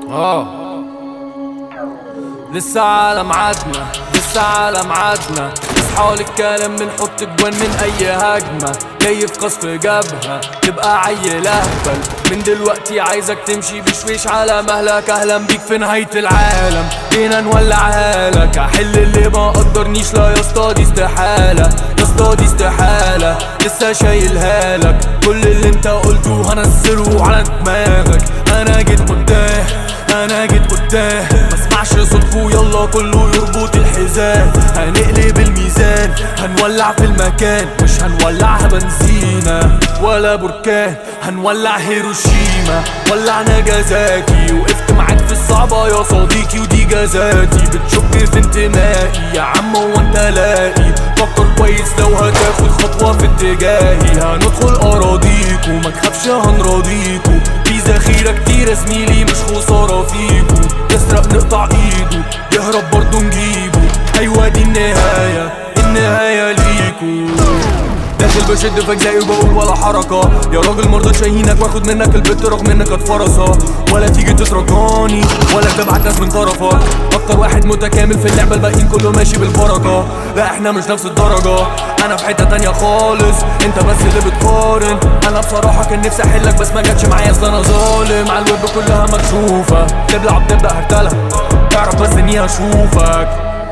اه لسه على ميعادنا، لسه على ميعادنا. اصحى للكلام بنحط جوان من اي هجمة، جاي في قصف جبهة تبقى عيل اهبل. من دلوقتي عايزك تمشي بشويش على مهلك، اهلا بيك في نهاية العالم، جينا نولعها لك. احل اللي ما قدرنيش، لا يا اسطى دي استحالة، يا اسطى دي استحالة. لسه شايلها لك، كل اللي انت قلته هنزله على دماغك. انا جيت قدام، انا جيت قدام، مسمعش صوتكو يلا كله يربط الحزام. هنقلب الميزان، هنولع في المكان، مش هنولعها بنزينة ولا بركان، هنولع هيروشيما. ولع ناجازاكي، وقفت معاك في الصعبة يا صديقي ودي جزاتي. بتشك في انتمائي يا عم وانت لاقي، فكر كويس لو هتاخد خطوة في اتجاهي. هندخل اراضيكو ما تخافش هنراضيكو، في ذخيرة كتير زميلي مش خسارة فيكو. يسرق نقطع ايده، يهرب برضو نجيبه. ايوه دي النهاية، النهاية ليكو. داخل بشد في اجزائي وبقول ولا حركة، يا راجل مرضتش اهينك واخد منك البت رغم انك كانت فرصة. ولا تيجي تترجاني ولا تبعت ناس من طرفك، اكتر واحد متكامل في اللعبة الباقيين كله ماشي بالبركة. لا احنا مش نفس الدرجة، انا في حتة تانية خالص، انت بس اللي بتقارن. انا بصراحة كان نفسي احلك بس ما جاتش معايا، اصل انا ظالم على الويب كلها مكشوفة. تبلع بتبدأ هرتلها، تعرف بس اني هشوفك.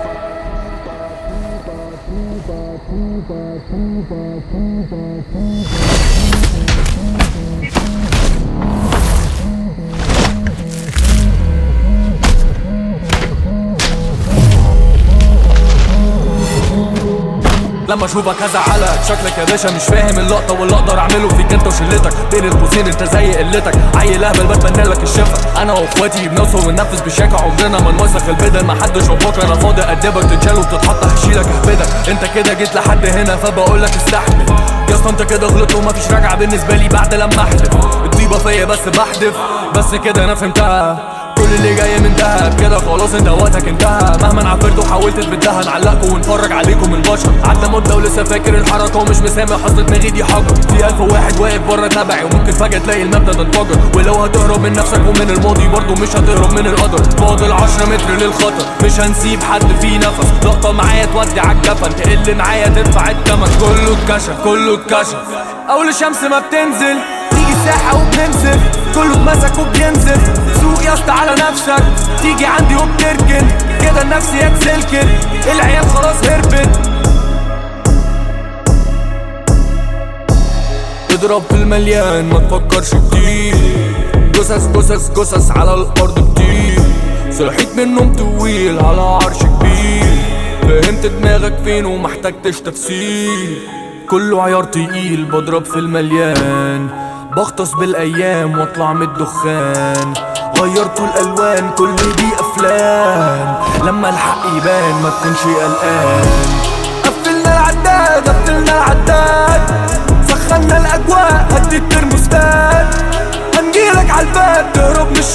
لما اشوفك هزعلك، شكلك يا باشا مش فاهم اللقطة واللي اقدر اعمله فيك انت وشلتك. بين القوسين انت زي قلتك، عيل اهبل بتمنى لك الشفا. انا واخواتي بنوصل وننفذ بشياكة، عمرنا ما نوسخ البدل، ما حدش رباك. انا فاضي ادبك تتشال وتتحط هشيلك اهبدك. انت كده جيت لحد هنا فبقولك استحمل يا اسطى، انت كده غلط ومفيش راجعة بالنسبة لي بعد لما احلف. الطيبة فيا بس بحدف، بس كده انا فهمتها. كل اللي جاي من دهب كده خلاص انت وقتك انتهى. مهما عفرت وحاولت تبدها نعلقكوا ونفرج عليكم البشر. عدى مدة ولسه فاكر الحركة ومش مسامح، اصل دماغي دي حجر. في 1000 واحد واقف بره تبعي، وممكن فجأة تلاقي المبنى ده انفجر. ولو هتهرب من نفسك ومن الماضي برضه مش هتهرب من القدر. فاضل 10 متر للخطر، مش هنسيب حد فيه نفس. لقطة معايا تودي عالجفن، تقل معايا تدفع التمن. كله اتكشف، كله اتكشف. اول الشمس ما بتنزل تيجي الساحة وبننزف، كله اتمسك وبينزف. سوق يا اسطى على نفسك، تيجي عندي وبتركن كده النفسيات سلكت. العيال خلاص هربت. اضرب في المليان ما تفكرش كتير، جثث جثث جثث على الارض كتير. صحيت من النوم طويل على عرش كبير، فهمت دماغك فين ومحتاجتش تفسير. كله عيار تقيل بضرب في المليان، بغطس بالايام واطلع من الدخان. غيرتوا الالوان كل دي افلام، لما الحق يبان ما تكونش قلقان. قفلنا العداد، قفلنا العداد، سخنا الاجواء هدي الترموستات. هنجيلك عالباب تهرب من